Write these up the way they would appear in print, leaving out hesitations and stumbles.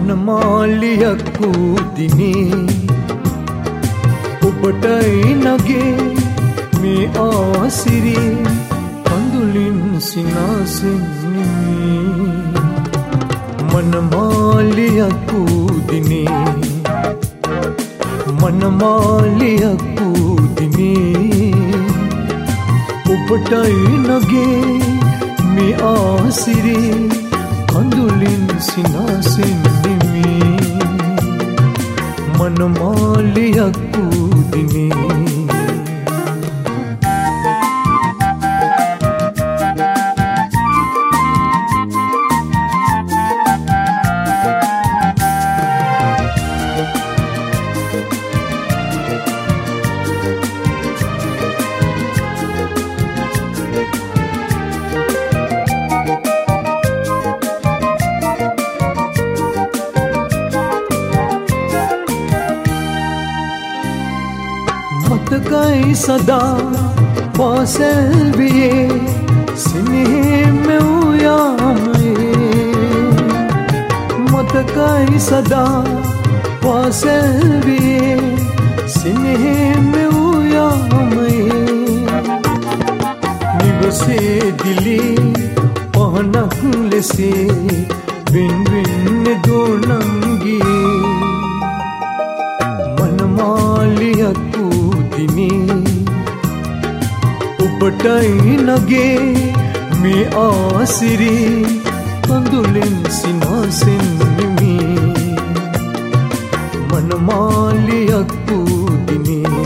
මනමාලියක් වූ දිනේ ඔබටයි නගේ මේ ආසිරේ කඳුලින් සිනාසෙන්නේ මනමාලියක් වූ දිනේ මනමාලියක් වූ දිනේ ඔබටයි නගේ මේ ආසිරේ කඳුලින් සිනාසෙන්නේ මනමාලියක් වූ දිනේ මතකයි සදා පාසල් වියේ සිනෙහේ මෙව් යාමයේ මතකයි සදා පාසල් වියේ සිනෙහේ මෙව් යාමයේ නිවසේ දිලි පහනක් ලෙසේ වින් වින් දෝනංගී මනමාලියක් ඔබටයි නගේ මේ ආසිරේ කඳුලින් සිනාසෙන්නේ මනමාලියක් වූ දිනේ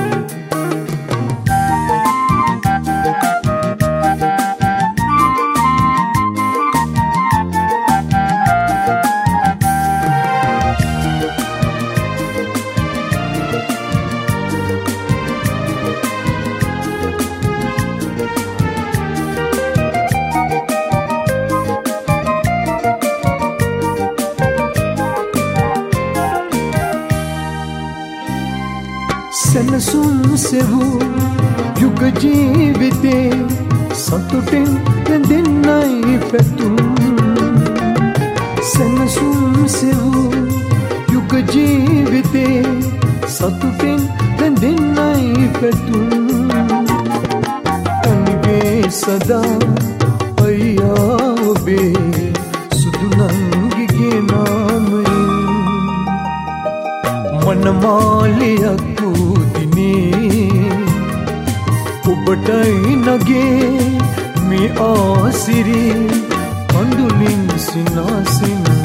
සැනසුම් සෙවූ යුග ජීවිතේ සතුටින් දෙන්නයි පැතුම් සැනසුම් සෙවූ යුග ජීවිතේ සතුටින් දෙන්නයි පැතුම් අනිගේ සදා අයියා ඔබේ සුදු නංගිගේ නාමයෙන් මනමාලියක් ඔබටයි නගේ මේ ආසිරේ කඳුලින් සිනාසෙන්නේ